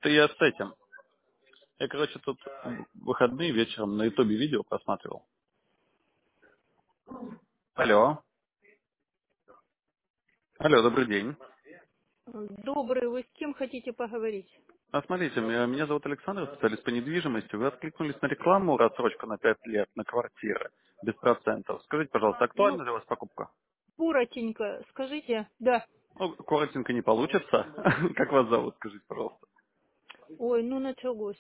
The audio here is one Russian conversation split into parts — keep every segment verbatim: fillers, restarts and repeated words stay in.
Это я с этим. Я, короче, тут в выходные вечером на ютубе видео просматривал. Алло. Алло, добрый день. Добрый, вы с кем хотите поговорить? А смотрите, меня меня зовут Александр, специалист по недвижимости. Вы откликнулись на рекламу рассрочка на пять лет на квартиры без процентов. Скажите, пожалуйста, Ну, актуальна для вас покупка? коротенько, скажите, да. Ну, коротенько не получится. Как вас зовут, скажите, пожалуйста. Ой, ну началось.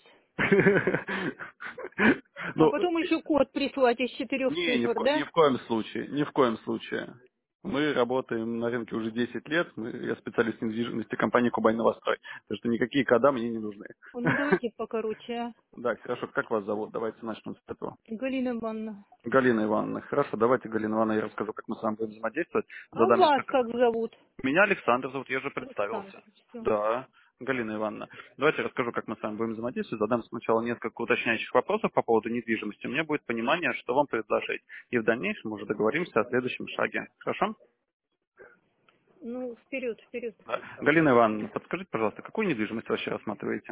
А Ну, потом еще код прислать из четырех не, ни в, цифр, ко- ни да? в коем случае, ни в коем случае. Мы работаем на рынке уже десять лет, мы, я специалист недвижимости компании Кубань Новострой, так что никакие кода мне не нужны. Ну, давайте покороче, а. Да, хорошо, как вас зовут? Давайте начнем с этого. Галина Ивановна. Галина Ивановна. Хорошо, давайте, Галина Ивановна, я расскажу, как мы с вами будем взаимодействовать. А Задам вас несколько... как зовут? Меня Александр зовут, я уже представился. Александр. Все. Да, Галина Ивановна. Давайте я расскажу, как мы с вами будем взаимодействовать. Задам сначала несколько уточняющих вопросов по поводу недвижимости. У меня будет понимание, что вам предложить. И в дальнейшем уже договоримся о следующем шаге. Хорошо? Ну, вперед, вперед. Да. Галина Ивановна, подскажите, пожалуйста, какую недвижимость вообще рассматриваете?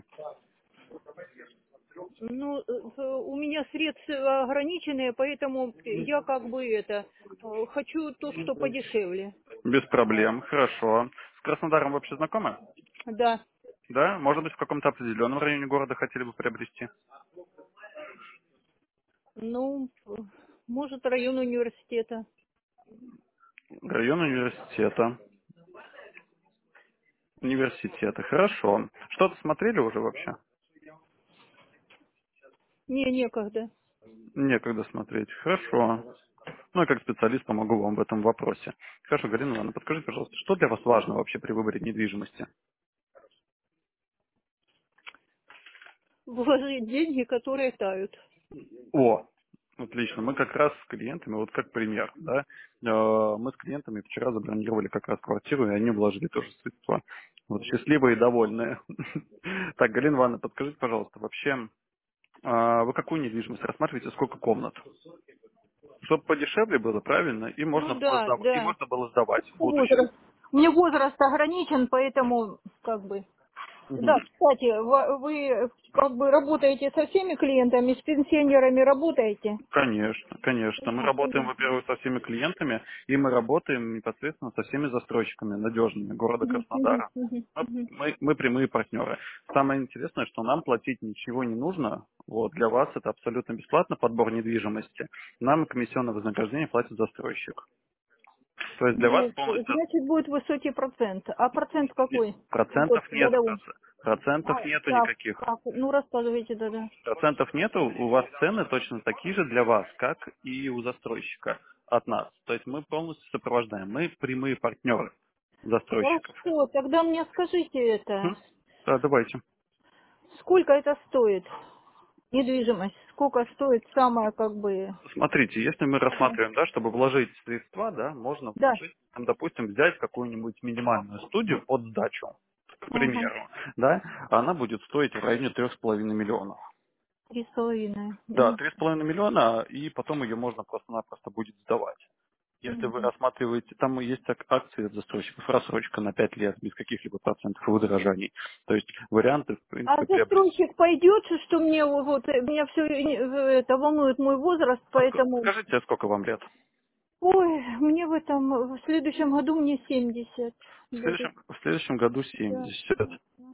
Ну, э, э, у меня средства ограниченные, поэтому я как бы это, э, хочу то, что подешевле. Без проблем, хорошо. С Краснодаром вообще знакомы? Да. Да? Может быть, в каком-то определенном районе города хотели бы приобрести? Ну, э, может, район университета. Район университета. Университета, хорошо. Что-то смотрели уже вообще? Не, некогда. Некогда смотреть. Хорошо. Ну, я как специалист помогу вам в этом вопросе. Хорошо, Галина Ивановна, подскажите, пожалуйста, что для вас важно вообще при выборе недвижимости? Вложить деньги, которые тают. О, отлично. Мы как раз с клиентами, вот как пример, да, э, мы с клиентами вчера забронировали как раз квартиру, и они вложили тоже средства. Вот счастливые и довольные. Так, Галина Ивановна, подскажите, пожалуйста, вообще, а, вы какую недвижимость рассматриваете, сколько комнат? Чтобы подешевле было, правильно, и можно Ну было да, сдавать, и да. можно было сдавать в будущем. Возраст. Мне возраст ограничен, поэтому как бы. Да, Мгм. кстати, ва- вы как бы работаете со всеми клиентами, с пенсионерами работаете? Конечно, конечно. Мы А, работаем, понятно. во-первых, со всеми клиентами, и мы работаем непосредственно со всеми застройщиками надежными города Мгм, мгм, Краснодара. мгм, Мы, мгм. мы- мы прямые партнеры. Самое интересное, что нам платить ничего не нужно. Вот, для вас это абсолютно бесплатно, подбор недвижимости. Нам комиссионное вознаграждение платит застройщик. То есть для вас Ну, полностью значит, будет высокий процент. А процент какой? Год, процентов нет, годовой. процентов А, нету как, никаких. как? Ну, рассказывайте тогда. Процентов нету, у вас цены точно такие же для вас, как и у застройщика от нас. То есть мы полностью сопровождаем. Мы прямые партнеры застройщиков. Хорошо, тогда мне скажите это. Мгм. Да, давайте. Сколько это стоит? Недвижимость. Сколько стоит самая, как бы... Смотрите, если мы Ага. рассматриваем, да, чтобы вложить средства, да, можно Да. вложить, там, допустим, взять какую-нибудь минимальную студию под сдачу, к Ага. примеру, да, она будет стоить в районе трех с половиной миллионов. Три с половиной. Да, Мгм. три с половиной миллиона, и потом ее можно просто-напросто будет сдавать. Если вы Мгм. рассматриваете, там есть ак- акции от застройщиков, рассрочка на пять лет без каких-либо процентов и удорожаний. То есть варианты, в А принципе, приобрести. застройщик пойдет, что мне вот, э, меня все это волнует мой возраст, А ск- поэтому... скажите, а сколько вам лет? Ой, мне в этом, в следующем году мне семьдесят В будет. следующем, в следующем году Да. семьдесят.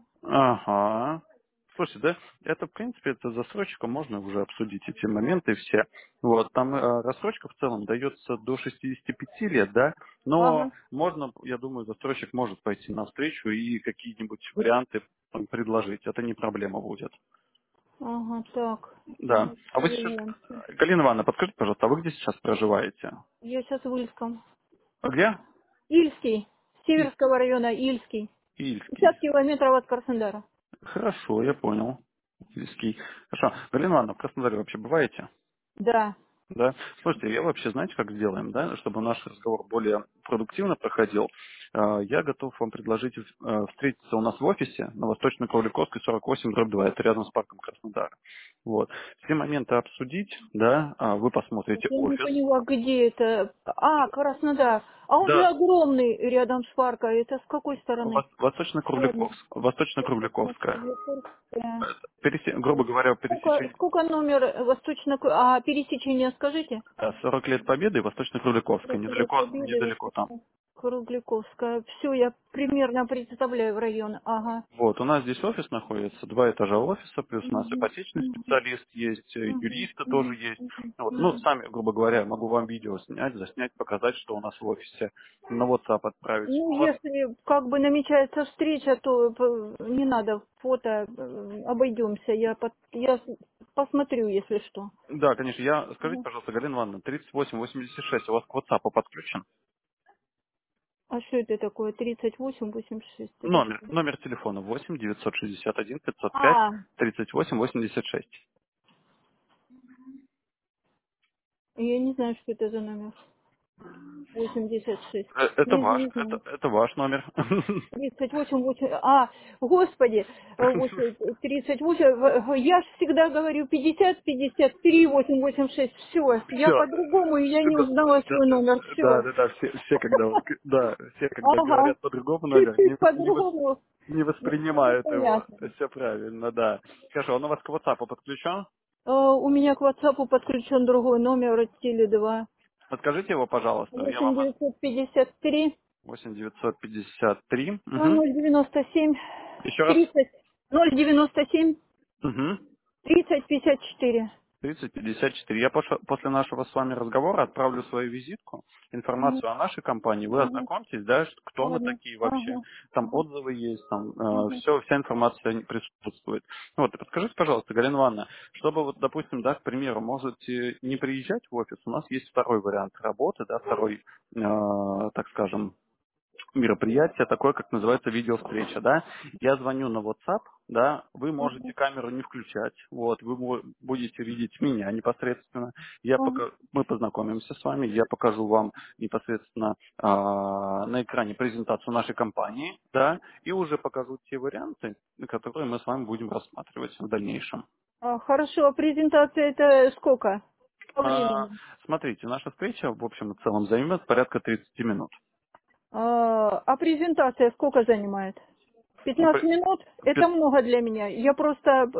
Ага. Слушайте, да, это, в принципе, это засрочком можно уже обсудить эти моменты все. Вот, там э, рассрочка в целом дается до шестидесяти пяти лет, да, но Ага. можно, я думаю, застройщик может пойти навстречу и какие-нибудь варианты там предложить. Это не проблема будет. Ага, так. Да. Ну, А вы сейчас, варианты. Галина Ивановна, подскажите, пожалуйста, а вы где сейчас проживаете? Я сейчас в Ильском. А где? Ильский. И- Северского района Ильский. Ильский. пятьдесят километров от Краснодара. Хорошо, я понял. Ильский. Хорошо. Галина Ивановна, в Краснодаре вообще бываете? Да. Да. Слушайте, я вообще, знаете, как сделаем, да, чтобы наш разговор более продуктивно проходил, Э, я готов вам предложить э, встретиться у нас в офисе на Восточно-Павликовской сорок восемь дробь два, это рядом с парком Краснодара. Вот. Все моменты обсудить, да, а, вы посмотрите Я не офис. поняла, где это. А, Краснодар. А он же Да, огромный рядом с парком. Это с какой стороны? Вос- Ладно. Восточно-Кругляковск, Восточно-Кругляковская. Восточно-Кругляковская. Это пересе- грубо говоря, Сколько, пересечение сколько номер восточно... А, пересечение скажите? да, сорок лет Победы и Восточно-Кругляковская. сорок лет Недалеко, Победы, недалеко там. Восточно-Кругляковская. Все, я примерно представляю район. Ага. Вот, у нас здесь офис находится, два этажа офиса, плюс у нас Мгм, ипотечный мгм, специалист есть, э, мгм, юристы тоже мгм, есть. мгм, Вот. Ну, мгм. сами, грубо говоря, могу вам видео снять, заснять, показать, что у нас в офисе, на WhatsApp отправить. Ну, У вас если как бы намечается встреча, то п- не надо фото, э, обойдемся. Я, пот- я с- посмотрю, если что. да, конечно. Я, скажите, Мгм. пожалуйста, Галина Ивановна, тридцать восемь восемьдесят шесть у вас к WhatsApp подключен? А что это такое? тридцать восемь восемьдесят шесть, это Номер, что? номер телефона восемь девятьсот шестьдесят один пятьсот пять А, тридцать восемь восемьдесят шесть. я не знаю, что это за номер. восемьдесят шесть. Э, Это Не, ваш, не знаю. это, это ваш номер. тридцать восемь, восемь, а, господи, э, восемь, тридцать восемь, в- в- я ж всегда говорю пятьдесят, пятьдесят три, восемь, восемь, шесть, все, я Все. по-другому, и я не Да, узнала да, свой номер, да, все. да, да, все, все, когда вот, к- да, все, когда Ага, говорят по-другому номер, не, чуть-чуть не, вос- по-другому, не ну, воспринимают его. понятно. Все правильно, да. Хорошо, он у вас к WhatsApp подключен? Э, У меня к WhatsApp подключен другой номер, теле два, Подскажите его, пожалуйста. Я восемь вам девятьсот пятьдесят три, восемь девятьсот пятьдесят три. Угу. ноль девяносто семь, Еще раз. тридцать, ноль девяносто семь, Угу. тридцать пятьдесят четыре. тридцать пятьдесят четыре. Я пош- после нашего с вами разговора отправлю свою визитку, Мгм. информацию о нашей компании. Вы Ага, ознакомьтесь, да, ш- кто мы ладно, такие вообще. ага, Там ага, отзывы есть, там ага. все, вся информация не присутствует. Вот, и подскажите, пожалуйста, Галина Ивановна, чтобы вот, допустим, да, к примеру, можете не приезжать в офис, у нас есть второй вариант работы, да, второй, э, так скажем, мероприятие такое, как называется видеовстреча, да. Я звоню на WhatsApp, да, вы можете камеру не включать, вот, вы мо- будете видеть меня непосредственно, я Ага. пока, мы познакомимся с вами, я покажу вам непосредственно а, на экране презентацию нашей компании, да, и уже покажу те варианты, которые мы с вами будем рассматривать в дальнейшем. А, хорошо, а презентация это сколько? По А, времени. смотрите, наша встреча, в общем и целом, займет порядка тридцати минут. А, а презентация сколько занимает? Ну, Пятнадцать минут? Это при- много для меня. Я просто э,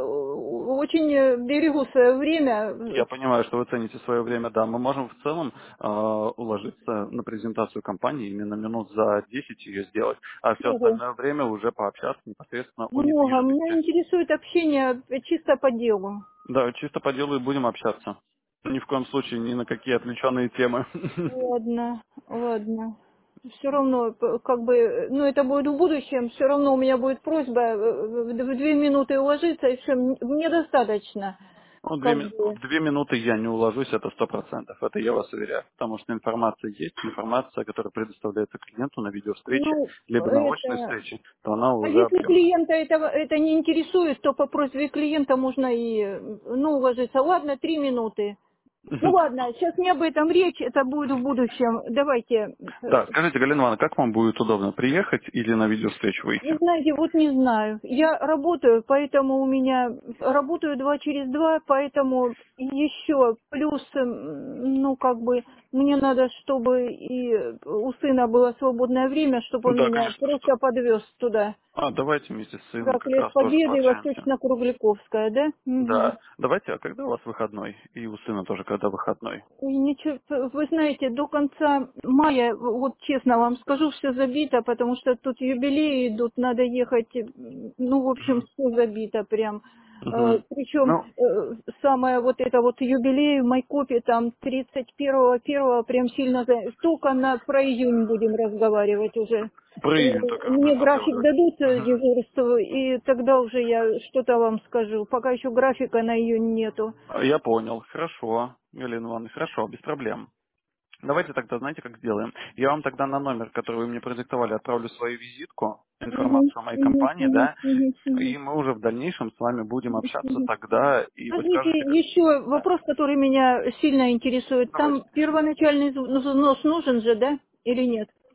очень э, берегу свое время. Я понимаю, что вы цените свое время, да. Мы можем в целом э, уложиться на презентацию компании, именно минут за десять ее сделать, а все Много. остальное время уже пообщаться непосредственно о Много. Меня недвижимости. интересует общение чисто по делу. Да, чисто по делу и будем общаться. Ни в коем случае ни на какие отвлеченные темы. Ладно, ладно. Все равно, п- как бы, ну это будет в будущем, все равно у меня будет просьба э, в в две минуты уложиться, и все, мне достаточно. Ну, две, Как ми- бы, в две минуты я не уложусь, это сто процентов. Это я вас уверяю. Потому что информация есть, информация, которая предоставляется клиенту на видеовстрече, ну, либо на очной это... встрече, то она А уже если объемна. клиента этого, это не интересует, то по просьбе клиента можно и, ну, уложиться. Ладно, три минуты. Ну ладно, сейчас не об этом речь, это будет в будущем. Давайте, э, Да, скажите, Галина Ивановна, как вам будет удобно, приехать или на видеовстречу вы выйти? знаете, вот не знаю. Я работаю, поэтому у меня работаю два через два, поэтому еще плюс, м, ну как бы, мне надо, чтобы и у сына было свободное время, чтобы он Да, меня конечно, что. просто подвез туда. А, давайте вместе с сыном сорок как лет раз тоже Победы, пообщаемся. Восточно-Кругляковская, да? Мгм. Да. Давайте, а когда у вас выходной? И у сына тоже когда выходной? Ой, ничего, вы знаете, до конца мая, вот честно вам скажу, все забито, потому что тут юбилеи идут, надо ехать, м, ну, в общем, все забито прям. Угу. Причем Ну, самое вот это вот юбилей в Майкопе, там тридцать первого первого прям сильно, за- только на, про июнь будем разговаривать уже. про Э, июнь только Мне график разговаривать. дадут э, Мгм. дежурство, и тогда уже я что-то вам скажу. Пока еще графика на июнь нету. Я понял. Хорошо, Галина Ивановна, хорошо, без проблем. Давайте тогда, знаете, как сделаем? Я вам тогда на номер, который вы мне продиктовали, отправлю свою визитку, Мгм, информацию о моей мгм, компании, мгм, да, мгм, мгм, и мы уже в дальнейшем с вами будем общаться мгм. тогда, и вы Скажите, скажете, как... еще Да, вопрос, который меня сильно интересует. давайте. Там первоначальный взнос нужен же, да, или нет?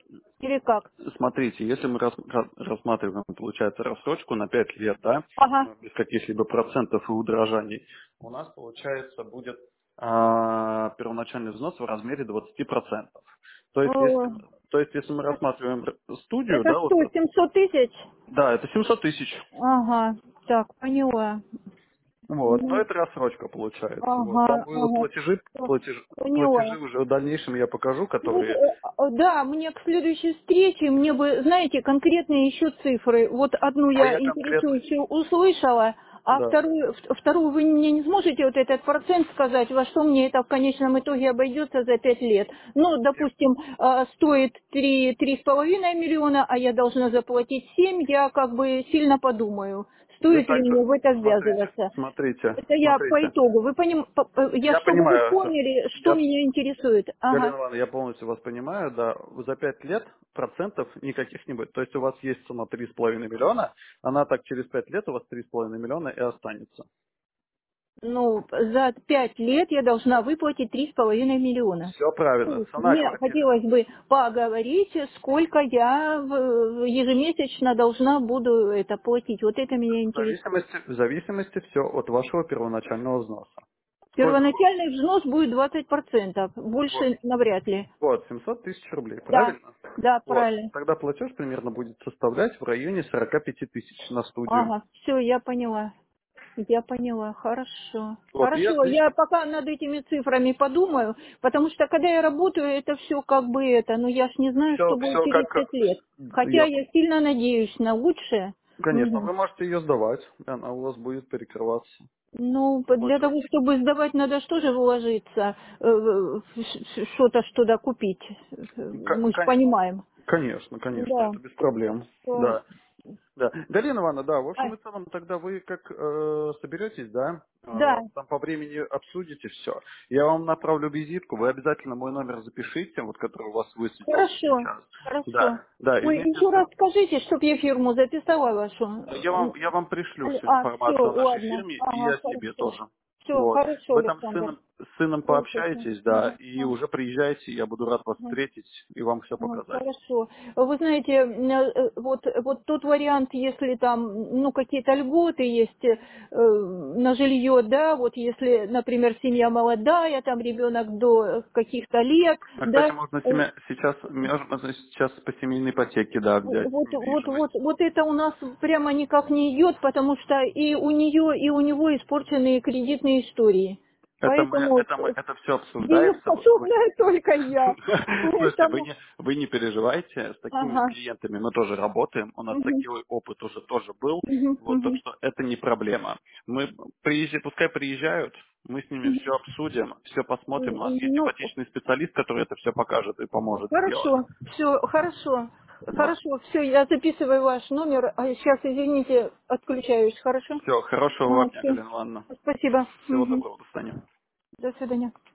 Или как? Смотрите, если мы рас- ра- рассматриваем, получается, рассрочку на пять лет, да, Ага. э, без каких-либо процентов и удорожаний, у нас, получается, будет а, первоначальный взнос в размере двадцати процентов. То есть, если, О, мы- то есть, если мы рассматриваем р- студию, это да, вот, что, семьсот тысяч? да, это семьсот тысяч, Ага, так, поняла. вот, то Ну, это рассрочка получается. Вот, там ага, будут ага. платежи, Так, платежи, поняла. платежи уже в дальнейшем я покажу, Вот, э, которые, э, да, мне к следующей встрече, мне бы, знаете, конкретные еще цифры. Вот одну а я я конкретно, интересующую услышала, а да, вторую, в- вторую вы мне не сможете вот этот процент сказать, во что мне это в конечном итоге обойдется за пять лет. Ну, допустим, э, стоит три, три с половиной миллиона, а я должна заплатить семь, я как бы сильно подумаю, я стоит ли также, мне в это смотрите, ввязываться. смотрите, Это я по смотрите. итогу. Вы поним... по- э, я Я чтобы вы понимаю. поняли, что Я, меня интересует. Ага. Галина Ивановна, я полностью вас понимаю, да. За пять лет процентов никаких не будет. То есть у вас есть сумма три с половиной миллиона, она так через пять лет у вас три с половиной миллиона и останется. Ну, за пять лет я должна выплатить три с половиной миллиона. Все То правильно. есть Цена мне квартиры. хотелось бы поговорить, сколько я в- ежемесячно должна буду это платить. Вот это меня В интересует. зависимости, в зависимости все от вашего первоначального взноса. Сколько вы- Первоначальный взнос будет двадцать процентов, Вот, больше навряд ли. вот, семьсот тысяч рублей, Да, правильно? да, Вот. правильно. Тогда платеж примерно будет составлять в районе сорок пять тысяч на студию. Ага, все, я поняла. Я поняла, хорошо. Вот, и Хорошо, я отлично. пока над этими цифрами подумаю, потому что когда я работаю, это все как бы это, но я ж не знаю, Все, что будет все через как пять лет. Хотя я я сильно надеюсь на лучшее. Конечно, Мгм. вы можете ее сдавать, она у вас будет перекрываться. Ну, п- для Платеж. того, чтобы сдавать, надо что же вложиться, э, в- ш- что-то что туда купить. Э, К- Мы же кон- понимаем. Конечно, конечно, Да. это без проблем. Что- Да, да. Галина Ивановна, да, в а, общем и целом, тогда вы как э, соберетесь, да, э, да, там по времени обсудите все. Я вам направлю визитку, вы обязательно мой номер запишите, вот который у вас высветился хорошо, сейчас. хорошо. Да, да, и Ой, вместе еще с... раз скажите, чтобы я фирму записала Я вам, вашу. я вам пришлю Алло, всю А, все, информацию о нашей ладно. фирме и Ага, о себе хорошо. тоже. Все, Вот. хорошо, Вы там с Александр. сыном, с сыном Слушайте. пообщаетесь, да, Ага, и ага, уже приезжайте, я буду рад вас ага. встретить и вам все Ага, показать. хорошо. Вы знаете, э, э, вот, вот тот вариант, если там, ну, какие-то льготы есть э, на жилье, да, вот если, например, семья молодая, там ребенок до каких-то лет, А, кстати, да, можно э, семя- сейчас, можно сейчас по семейной ипотеке, да, взять вот, вот, вот, недвижимость. вот это у нас прямо никак не идет, потому что и у нее, и у него испорченные кредитные истории. Это мы, Поэтому это мы, это все обсуждается. Вы- дееспособная только я. Слушайте, вы Поэтому, не, вы не переживайте, с такими ага. клиентами мы тоже работаем, у нас Мгм, такой опыт уже тоже был, мгм, вот, так мгм, что это не проблема. Мы приезжаем, пускай приезжают, мы с ними мгм. все обсудим, все посмотрим, у нас есть Ну, ипотечный специалист, который это все покажет и поможет сделать. хорошо, все, хорошо. Вот. Хорошо, все, я записываю ваш номер. А сейчас, извините, отключаюсь, хорошо? Все, хорошего вам А, дня, все. Галина Ивановна. Спасибо. Всего Мгм. доброго, до свидания. До свидания.